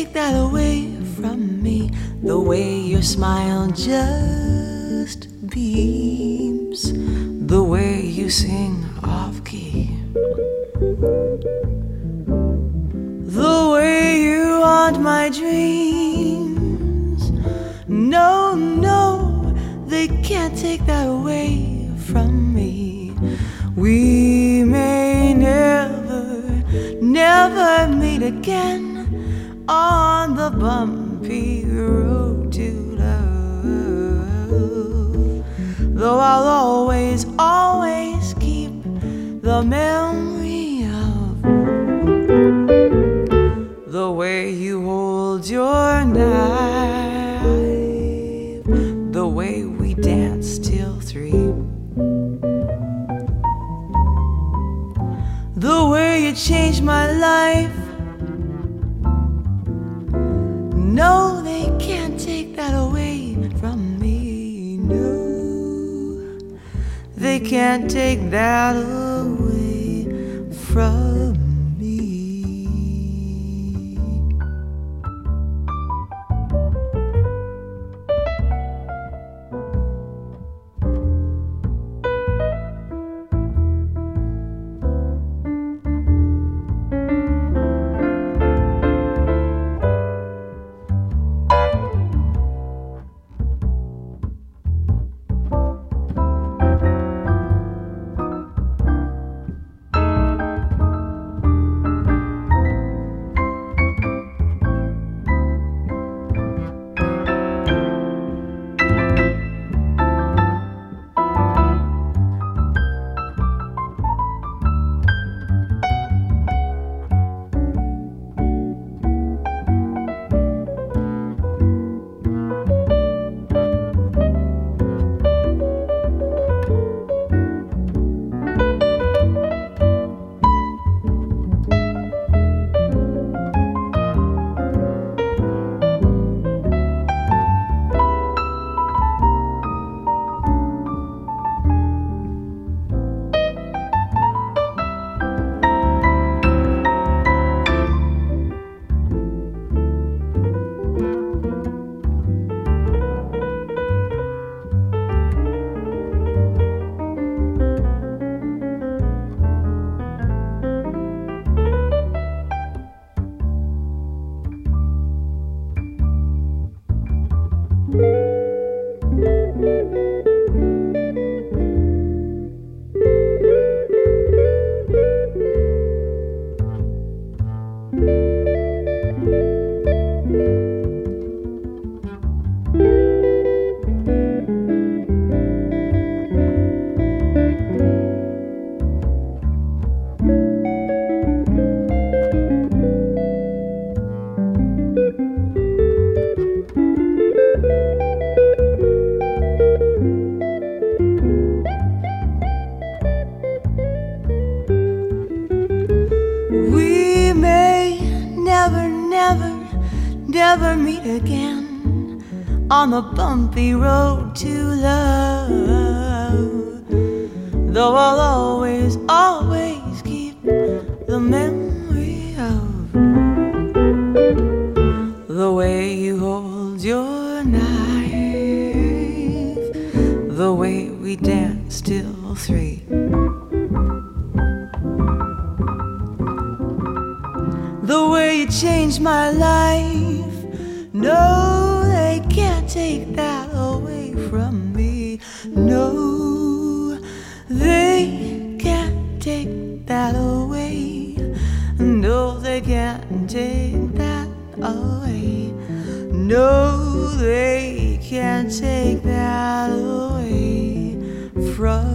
take that away from me. The way your smile just beams, the way you sing off key, the way you haunt my dreams. No, no, they can't take that away from me. We may never meet again on the bumpy road to love, though I'll always, always keep the memory of the way you hold your knife, the way we dance till 3, the way you changed my life. No, they can't take that away from me. No, they can't take that away from me. Never meet again on the bumpy road to love, though I'll always, always keep the memory of the way you hold your knife, the way we dance till 3, the way you changed my life. No, they can't take that away from me. No, they can't take that away. No, they can't take that away. No, they can't take that away from me.